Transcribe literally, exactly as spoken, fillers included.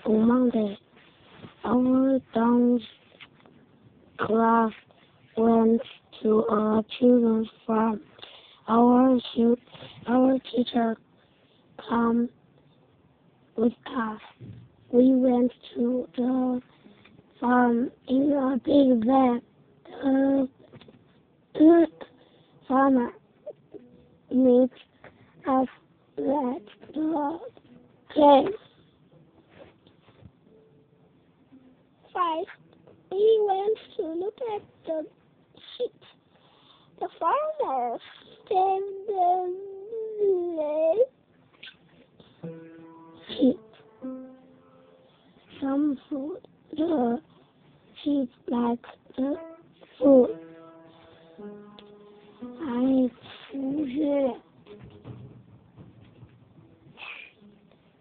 On Monday, our dance class went to a children's farm. Our shoot, our teacher came with us. We went to the farm in a big van. The, the farmer made us let the game. First, we went to look at the sheep. The farmer gave the sheep some food. The sheep like